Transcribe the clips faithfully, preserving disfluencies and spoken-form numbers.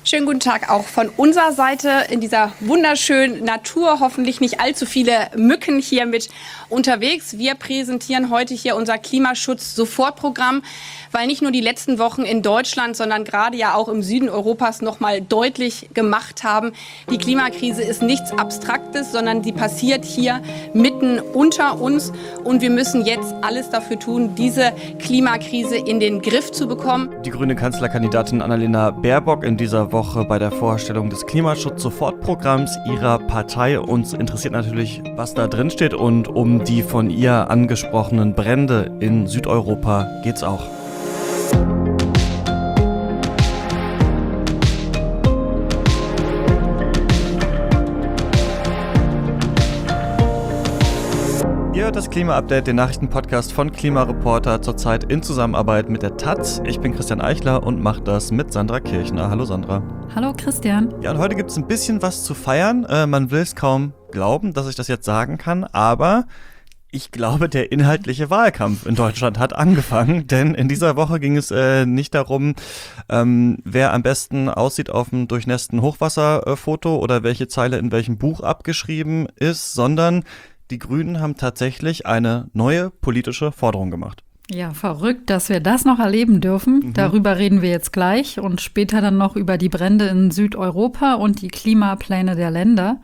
Schönen guten Tag auch von unserer Seite in dieser wunderschönen Natur. Hoffentlich nicht allzu viele Mücken hier mit unterwegs. Wir präsentieren heute hier unser Klimaschutz-Sofortprogramm, weil nicht nur die letzten Wochen in Deutschland, sondern gerade ja auch im Süden Europas noch mal deutlich gemacht haben, die Klimakrise ist nichts Abstraktes, sondern die passiert hier mitten unter uns. Und wir müssen jetzt alles dafür tun, diese Klimakrise in den Griff zu bekommen. Die grüne Kanzlerkandidatin Annalena Baerbock in dieser Woche bei der Vorstellung des Klimaschutz-Sofortprogramms ihrer Partei. Uns interessiert natürlich, was da drin steht, und um die von ihr angesprochenen Brände in Südeuropa geht's auch. Ihr hört das Klima-Update, den Nachrichtenpodcast von Klimareporter, zurzeit in Zusammenarbeit mit der Taz. Ich bin Christian Eichler und mache das mit Sandra Kirchner. Hallo Sandra. Hallo Christian. Ja, und heute gibt es ein bisschen was zu feiern. Äh, man will es kaum glauben, dass ich das jetzt sagen kann, aber ich glaube, der inhaltliche Wahlkampf in Deutschland hat angefangen, denn in dieser Woche ging es äh, nicht darum, ähm, wer am besten aussieht auf dem durchnässten Hochwasserfoto äh, oder welche Zeile in welchem Buch abgeschrieben ist, sondern die Grünen haben tatsächlich eine neue politische Forderung gemacht. Ja, verrückt, dass wir das noch erleben dürfen. Mhm. Darüber reden wir jetzt gleich und später dann noch über die Brände in Südeuropa und die Klimapläne der Länder.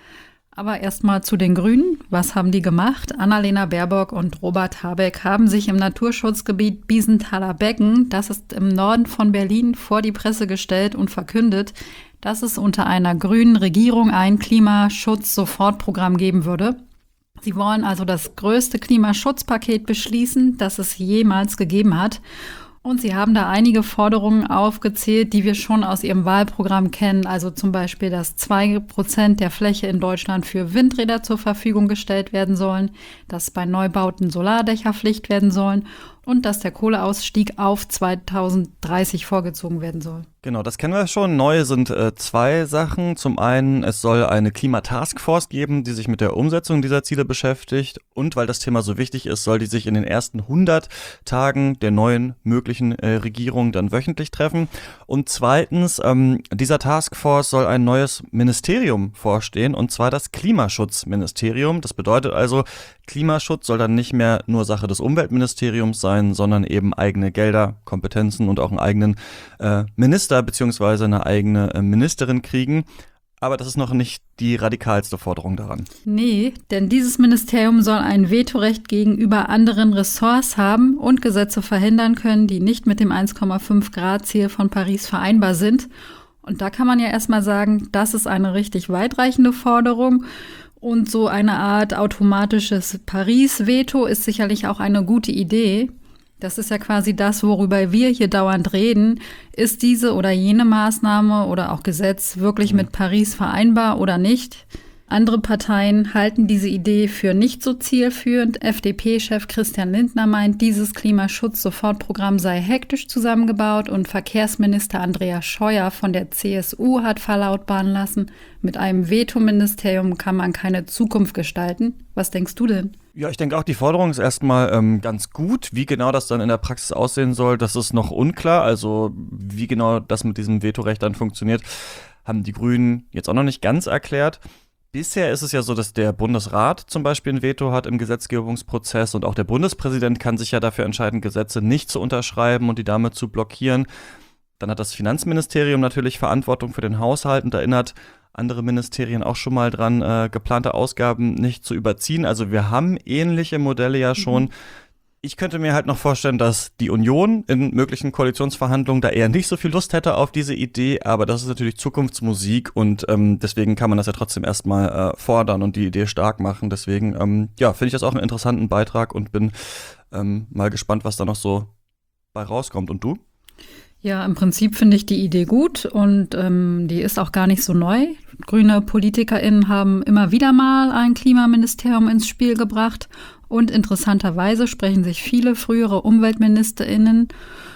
Aber erstmal zu den Grünen. Was haben die gemacht? Annalena Baerbock und Robert Habeck haben sich im Naturschutzgebiet Biesenthaler Becken, das ist im Norden von Berlin, vor die Presse gestellt und verkündet, dass es unter einer grünen Regierung ein Klimaschutz-Sofortprogramm geben würde. Sie wollen also das größte Klimaschutzpaket beschließen, das es jemals gegeben hat. Und sie haben da einige Forderungen aufgezählt, die wir schon aus ihrem Wahlprogramm kennen. Also zum Beispiel, dass zwei Prozent der Fläche in Deutschland für Windräder zur Verfügung gestellt werden sollen, dass bei Neubauten Solardächer Pflicht werden sollen und dass der Kohleausstieg auf zweitausenddreißig vorgezogen werden soll. Genau, das kennen wir schon. Neu sind äh, zwei Sachen. Zum einen, es soll eine Klimataskforce geben, die sich mit der Umsetzung dieser Ziele beschäftigt. Und weil das Thema so wichtig ist, soll die sich in den ersten hundert Tagen der neuen möglichen äh, Regierung dann wöchentlich treffen. Und zweitens, ähm, dieser Taskforce soll ein neues Ministerium vorstehen, und zwar das Klimaschutzministerium. Das bedeutet also, Klimaschutz soll dann nicht mehr nur Sache des Umweltministeriums sein, sondern eben eigene Gelder, Kompetenzen und auch einen eigenen äh, Minister bzw. eine eigene äh, Ministerin kriegen. Aber das ist noch nicht die radikalste Forderung daran. Nee, denn dieses Ministerium soll ein Vetorecht gegenüber anderen Ressorts haben und Gesetze verhindern können, die nicht mit dem eins Komma fünf Grad Ziel von Paris vereinbar sind. Und da kann man ja erstmal sagen, das ist eine richtig weitreichende Forderung. Und so eine Art automatisches Paris-Veto ist sicherlich auch eine gute Idee. Das ist ja quasi das, worüber wir hier dauernd reden. Ist diese oder jene Maßnahme oder auch Gesetz wirklich mit Paris vereinbar oder nicht? Andere Parteien halten diese Idee für nicht so zielführend. F D P-Chef Christian Lindner meint, dieses Klimaschutz-Sofortprogramm sei hektisch zusammengebaut, und Verkehrsminister Andreas Scheuer von der C S U hat verlautbaren lassen, mit einem Vetoministerium kann man keine Zukunft gestalten. Was denkst du denn? Ja, ich denke auch, die Forderung ist erstmal ähm, ganz gut. Wie genau das dann in der Praxis aussehen soll, das ist noch unklar. Also wie genau das mit diesem Vetorecht dann funktioniert, haben die Grünen jetzt auch noch nicht ganz erklärt. Bisher ist es ja so, dass der Bundesrat zum Beispiel ein Veto hat im Gesetzgebungsprozess, und auch der Bundespräsident kann sich ja dafür entscheiden, Gesetze nicht zu unterschreiben und die damit zu blockieren. Dann hat das Finanzministerium natürlich Verantwortung für den Haushalt und erinnert andere Ministerien auch schon mal dran, äh, geplante Ausgaben nicht zu überziehen. Also wir haben ähnliche Modelle ja schon. Mhm. Ich könnte mir halt noch vorstellen, dass die Union in möglichen Koalitionsverhandlungen da eher nicht so viel Lust hätte auf diese Idee, aber das ist natürlich Zukunftsmusik, und ähm, deswegen kann man das ja trotzdem erstmal äh, fordern und die Idee stark machen. Deswegen ähm, ja, finde ich das auch einen interessanten Beitrag und bin ähm, mal gespannt, was da noch so bei rauskommt. Und du? Ja, im Prinzip finde ich die Idee gut, und ähm, die ist auch gar nicht so neu. Grüne PolitikerInnen haben immer wieder mal ein Klimaministerium ins Spiel gebracht, und interessanterweise sprechen sich viele frühere UmweltministerInnen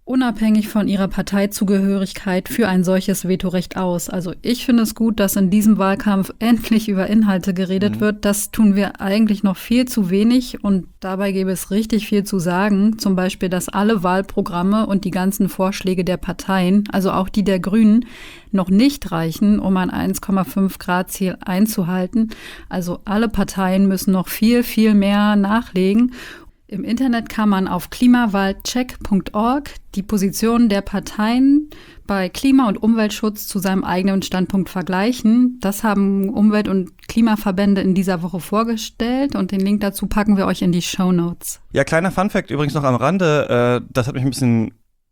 unabhängig von ihrer Parteizugehörigkeit für ein solches Vetorecht aus. Also ich finde es gut, dass in diesem Wahlkampf endlich über Inhalte geredet mhm. wird. Das tun wir eigentlich noch viel zu wenig und dabei gäbe es richtig viel zu sagen. Zum Beispiel, dass alle Wahlprogramme und die ganzen Vorschläge der Parteien, also auch die der Grünen, noch nicht reichen, um ein eins Komma fünf Grad Ziel einzuhalten. Also alle Parteien müssen noch viel, viel mehr nachlegen. Im Internet kann man auf klimawahlcheck punkt org die Positionen der Parteien bei Klima- und Umweltschutz zu seinem eigenen Standpunkt vergleichen. Das haben Umwelt- und Klimaverbände in dieser Woche vorgestellt und den Link dazu packen wir euch in die Shownotes. Ja, kleiner Funfact übrigens noch am Rande, äh, das hat mich ein bisschen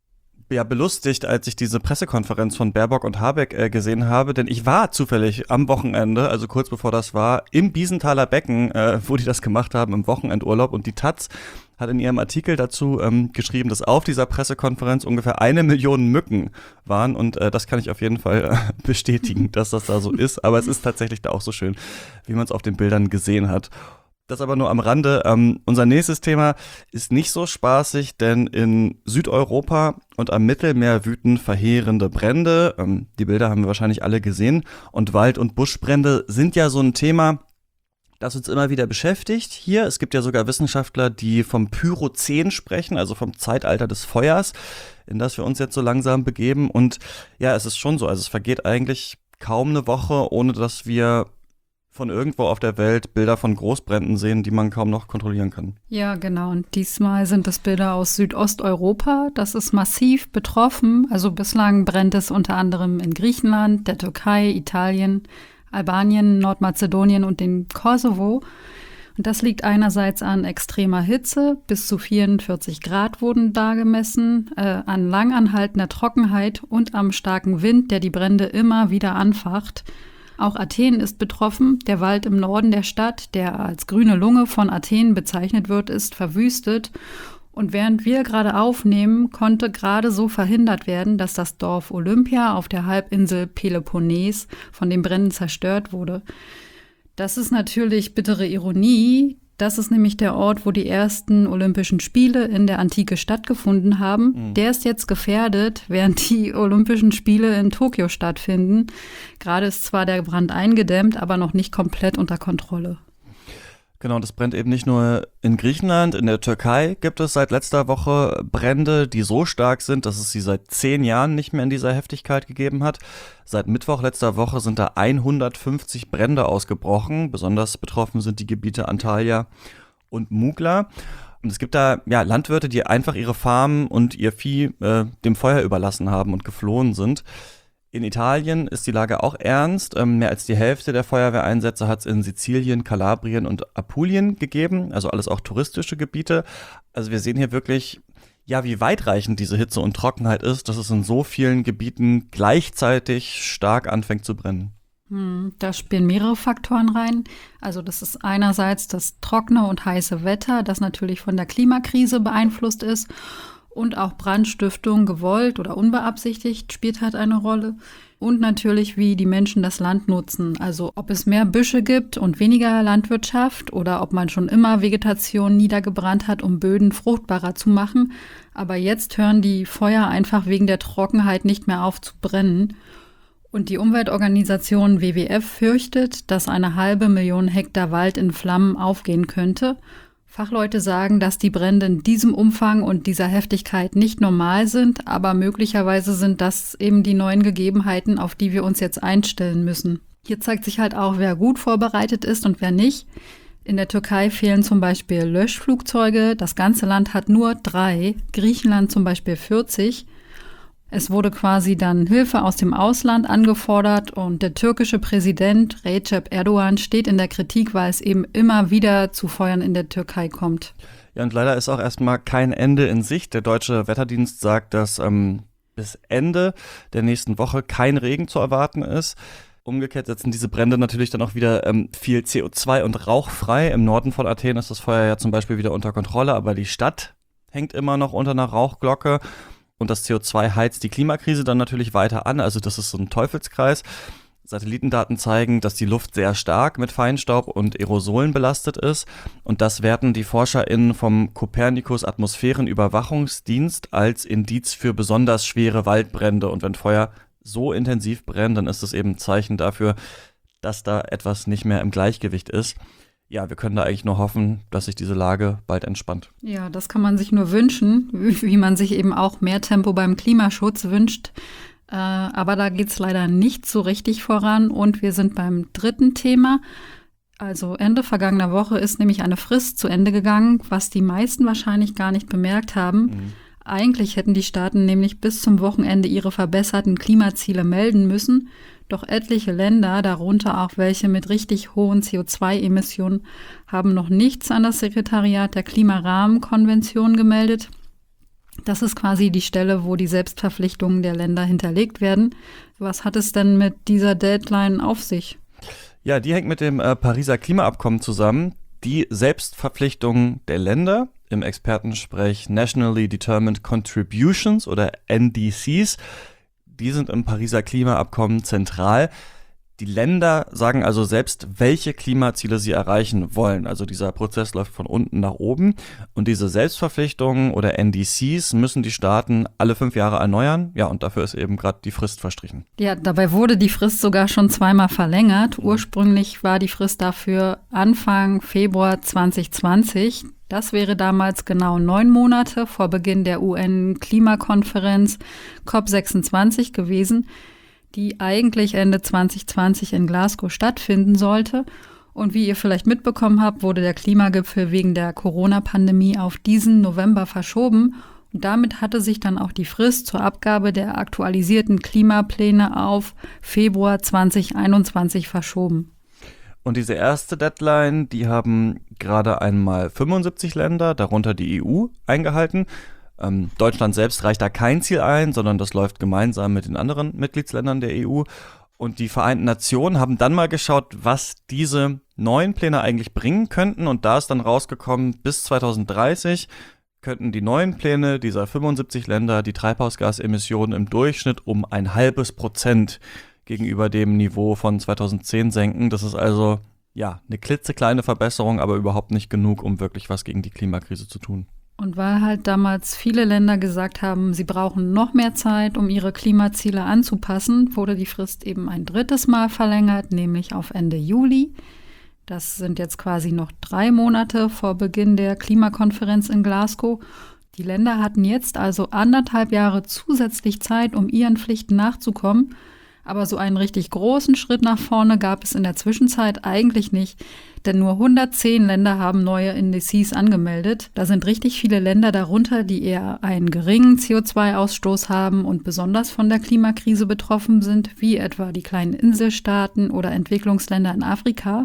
ja, belustigt, als ich diese Pressekonferenz von Baerbock und Habeck äh, gesehen habe, denn ich war zufällig am Wochenende, also kurz bevor das war, im Biesenthaler Becken, äh, wo die das gemacht haben, im Wochenendurlaub und die Taz hat in ihrem Artikel dazu ähm, geschrieben, dass auf dieser Pressekonferenz ungefähr eine Million Mücken waren und äh, das kann ich auf jeden Fall äh, bestätigen, dass das da so ist, aber es ist tatsächlich da auch so schön, wie man es auf den Bildern gesehen hat. Das aber nur am Rande. Ähm, unser nächstes Thema ist nicht so spaßig, denn in Südeuropa und am Mittelmeer wüten verheerende Brände. Ähm, die Bilder haben wir wahrscheinlich alle gesehen. Und Wald- und Buschbrände sind ja so ein Thema, das uns immer wieder beschäftigt. Hier, es gibt ja sogar Wissenschaftler, die vom Pyrozän sprechen, also vom Zeitalter des Feuers, in das wir uns jetzt so langsam begeben. Und ja, es ist schon so, also es vergeht eigentlich kaum eine Woche, ohne dass wir von irgendwo auf der Welt Bilder von Großbränden sehen, die man kaum noch kontrollieren kann. Ja, genau. Und diesmal sind es Bilder aus Südosteuropa. Das ist massiv betroffen. Also bislang brennt es unter anderem in Griechenland, der Türkei, Italien, Albanien, Nordmazedonien und dem Kosovo. Und das liegt einerseits an extremer Hitze, bis zu vierundvierzig Grad wurden da gemessen, äh, an langanhaltender Trockenheit und am starken Wind, der die Brände immer wieder anfacht. Auch Athen ist betroffen. Der Wald im Norden der Stadt, der als grüne Lunge von Athen bezeichnet wird, ist verwüstet. Und während wir gerade aufnehmen, konnte gerade so verhindert werden, dass das Dorf Olympia auf der Halbinsel Peloponnes von den Bränden zerstört wurde. Das ist natürlich bittere Ironie. Das ist nämlich der Ort, wo die ersten Olympischen Spiele in der Antike stattgefunden haben. Mhm. Der ist jetzt gefährdet, während die Olympischen Spiele in Tokio stattfinden. Gerade ist zwar der Brand eingedämmt, aber noch nicht komplett unter Kontrolle. Genau, das brennt eben nicht nur in Griechenland, in der Türkei gibt es seit letzter Woche Brände, die so stark sind, dass es sie seit zehn Jahren nicht mehr in dieser Heftigkeit gegeben hat. Seit Mittwoch letzter Woche sind da hundertfünfzig Brände ausgebrochen. Besonders betroffen sind die Gebiete Antalya und Mugla. Und es gibt da ja Landwirte, die einfach ihre Farmen und ihr Vieh äh, dem Feuer überlassen haben und geflohen sind. In Italien ist die Lage auch ernst. Ähm, mehr als die Hälfte der Feuerwehreinsätze hat es in Sizilien, Kalabrien und Apulien gegeben, also alles auch touristische Gebiete. Also wir sehen hier wirklich, ja, wie weitreichend diese Hitze und Trockenheit ist, dass es in so vielen Gebieten gleichzeitig stark anfängt zu brennen. Hm, da spielen mehrere Faktoren rein. Also das ist einerseits das trockene und heiße Wetter, das natürlich von der Klimakrise beeinflusst ist. Und auch Brandstiftung, gewollt oder unbeabsichtigt, spielt halt eine Rolle. Und natürlich, wie die Menschen das Land nutzen. Also ob es mehr Büsche gibt und weniger Landwirtschaft oder ob man schon immer Vegetation niedergebrannt hat, um Böden fruchtbarer zu machen. Aber jetzt hören die Feuer einfach wegen der Trockenheit nicht mehr auf zu brennen. Und die Umweltorganisation W W F fürchtet, dass eine halbe Million Hektar Wald in Flammen aufgehen könnte. Fachleute sagen, dass die Brände in diesem Umfang und dieser Heftigkeit nicht normal sind, aber möglicherweise sind das eben die neuen Gegebenheiten, auf die wir uns jetzt einstellen müssen. Hier zeigt sich halt auch, wer gut vorbereitet ist und wer nicht. In der Türkei fehlen zum Beispiel Löschflugzeuge, das ganze Land hat nur drei, Griechenland zum Beispiel vierzig. Es wurde quasi dann Hilfe aus dem Ausland angefordert und der türkische Präsident Recep Erdogan steht in der Kritik, weil es eben immer wieder zu Feuern in der Türkei kommt. Ja, und leider ist auch erstmal kein Ende in Sicht. Der deutsche Wetterdienst sagt, dass ähm, bis Ende der nächsten Woche kein Regen zu erwarten ist. Umgekehrt setzen diese Brände natürlich dann auch wieder ähm, viel C O zwei und Rauch frei. Im Norden von Athen ist das Feuer ja zum Beispiel wieder unter Kontrolle, aber die Stadt hängt immer noch unter einer Rauchglocke. Und das C O zwei heizt die Klimakrise dann natürlich weiter an, also das ist so ein Teufelskreis. Satellitendaten zeigen, dass die Luft sehr stark mit Feinstaub und Aerosolen belastet ist. Und das werten die ForscherInnen vom Copernicus-Atmosphärenüberwachungsdienst als Indiz für besonders schwere Waldbrände. Und wenn Feuer so intensiv brennt, dann ist das eben ein Zeichen dafür, dass da etwas nicht mehr im Gleichgewicht ist. Ja, wir können da eigentlich nur hoffen, dass sich diese Lage bald entspannt. Ja, das kann man sich nur wünschen, wie man sich eben auch mehr Tempo beim Klimaschutz wünscht. Äh, aber da geht es leider nicht so richtig voran. Und wir sind beim dritten Thema. Also Ende vergangener Woche ist nämlich eine Frist zu Ende gegangen, was die meisten wahrscheinlich gar nicht bemerkt haben. Mhm. Eigentlich hätten die Staaten nämlich bis zum Wochenende ihre verbesserten Klimaziele melden müssen. Doch etliche Länder, darunter auch welche mit richtig hohen C O zwei Emissionen, haben noch nichts an das Sekretariat der Klimarahmenkonvention gemeldet. Das ist quasi die Stelle, wo die Selbstverpflichtungen der Länder hinterlegt werden. Was hat es denn mit dieser Deadline auf sich? Ja, die hängt mit dem äh, Pariser Klimaabkommen zusammen. Die Selbstverpflichtungen der Länder, im Expertensprech Nationally Determined Contributions oder N D Cs, die sind im Pariser Klimaabkommen zentral. Die Länder sagen also selbst, welche Klimaziele sie erreichen wollen. Also dieser Prozess läuft von unten nach oben. Und diese Selbstverpflichtungen oder N D Cs müssen die Staaten alle fünf Jahre erneuern. Ja, und dafür ist eben gerade die Frist verstrichen. Ja, dabei wurde die Frist sogar schon zweimal verlängert. Ursprünglich war die Frist dafür Anfang Februar zwanzig zwanzig. Das wäre damals genau neun Monate vor Beginn der U N-Klimakonferenz C O P sechsundzwanzig gewesen, die eigentlich Ende zwanzig zwanzig in Glasgow stattfinden sollte. Und wie ihr vielleicht mitbekommen habt, wurde der Klimagipfel wegen der Corona-Pandemie auf diesen November verschoben. Und damit hatte sich dann auch die Frist zur Abgabe der aktualisierten Klimapläne auf Februar zwanzig einundzwanzig verschoben. Und diese erste Deadline, die haben gerade einmal fünfundsiebzig Länder, darunter die E U, eingehalten. Ähm, Deutschland selbst reicht da kein Ziel ein, sondern das läuft gemeinsam mit den anderen Mitgliedsländern der E U. Und die Vereinten Nationen haben dann mal geschaut, was diese neuen Pläne eigentlich bringen könnten. Und da ist dann rausgekommen, bis zwanzig dreißig könnten die neuen Pläne dieser fünfundsiebzig Länder die Treibhausgasemissionen im Durchschnitt um ein halbes Prozent gegenüber dem Niveau von zweitausendzehn senken. Das ist also ja eine klitzekleine Verbesserung, aber überhaupt nicht genug, um wirklich was gegen die Klimakrise zu tun. Und weil halt damals viele Länder gesagt haben, sie brauchen noch mehr Zeit, um ihre Klimaziele anzupassen, wurde die Frist eben ein drittes Mal verlängert, nämlich auf Ende Juli. Das sind jetzt quasi noch drei Monate vor Beginn der Klimakonferenz in Glasgow. Die Länder hatten jetzt also anderthalb Jahre zusätzlich Zeit, um ihren Pflichten nachzukommen. Aber so einen richtig großen Schritt nach vorne gab es in der Zwischenzeit eigentlich nicht, denn nur hundertzehn Länder haben neue N D Cs angemeldet. Da sind richtig viele Länder darunter, die eher einen geringen C O zwei Ausstoß haben und besonders von der Klimakrise betroffen sind, wie etwa die kleinen Inselstaaten oder Entwicklungsländer in Afrika.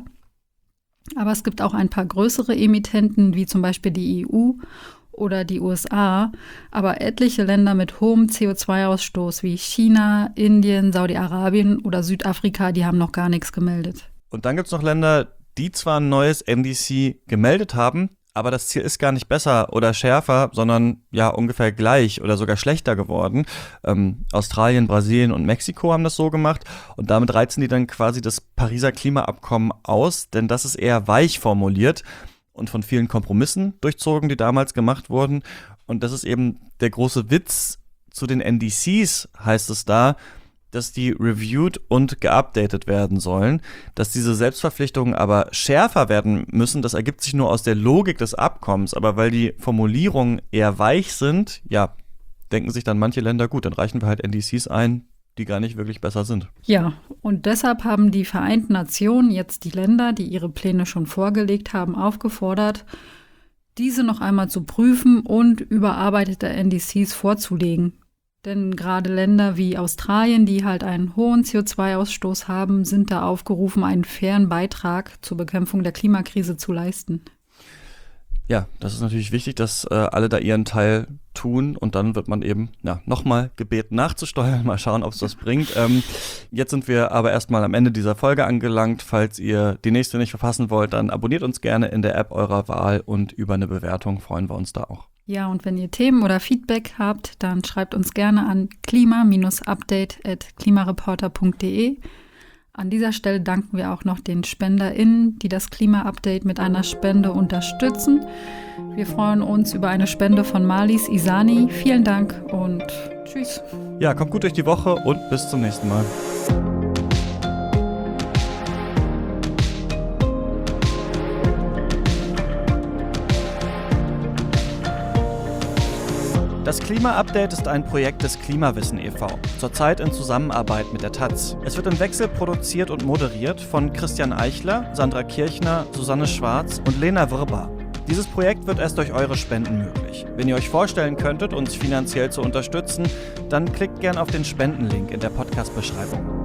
Aber es gibt auch ein paar größere Emittenten, wie zum Beispiel die E U oder die U S A, aber etliche Länder mit hohem C O zwei Ausstoß wie China, Indien, Saudi-Arabien oder Südafrika, die haben noch gar nichts gemeldet. Und dann gibt es noch Länder, die zwar ein neues N D C gemeldet haben, aber das Ziel ist gar nicht besser oder schärfer, sondern ja ungefähr gleich oder sogar schlechter geworden. Ähm, Australien, Brasilien und Mexiko haben das so gemacht und damit reizen die dann quasi das Pariser Klimaabkommen aus, denn das ist eher weich formuliert und von vielen Kompromissen durchzogen, die damals gemacht wurden. Und das ist eben der große Witz zu den N D Cs, heißt es da, dass die reviewed und geupdatet werden sollen. Dass diese Selbstverpflichtungen aber schärfer werden müssen, das ergibt sich nur aus der Logik des Abkommens. Aber weil die Formulierungen eher weich sind, ja, denken sich dann manche Länder, gut, dann reichen wir halt N D Cs ein, die gar nicht wirklich besser sind. Ja, und deshalb haben die Vereinten Nationen jetzt die Länder, die ihre Pläne schon vorgelegt haben, aufgefordert, diese noch einmal zu prüfen und überarbeitete N D Cs vorzulegen. Denn gerade Länder wie Australien, die halt einen hohen C O zwei Ausstoß haben, sind da aufgerufen, einen fairen Beitrag zur Bekämpfung der Klimakrise zu leisten. Ja, das ist natürlich wichtig, dass äh, alle da ihren Teil tun und dann wird man eben ja, nochmal gebeten nachzusteuern, mal schauen, ob es das bringt. Ähm, jetzt sind wir aber erstmal am Ende dieser Folge angelangt. Falls ihr die nächste nicht verpassen wollt, dann abonniert uns gerne in der App eurer Wahl und über eine Bewertung freuen wir uns da auch. Ja, und wenn ihr Themen oder Feedback habt, dann schreibt uns gerne an klima Bindestrich update at klimareporter punkt de. An dieser Stelle danken wir auch noch den SpenderInnen, die das Klima-Update mit einer Spende unterstützen. Wir freuen uns über eine Spende von Marlies Isani. Vielen Dank und tschüss. Ja, kommt gut durch die Woche und bis zum nächsten Mal. Das Klima-Update ist ein Projekt des Klimawissen e V, zurzeit in Zusammenarbeit mit der Taz. Es wird im Wechsel produziert und moderiert von Christian Eichler, Sandra Kirchner, Susanne Schwarz und Lena Wirbar. Dieses Projekt wird erst durch eure Spenden möglich. Wenn ihr euch vorstellen könntet, uns finanziell zu unterstützen, dann klickt gern auf den Spendenlink in der Podcast-Beschreibung.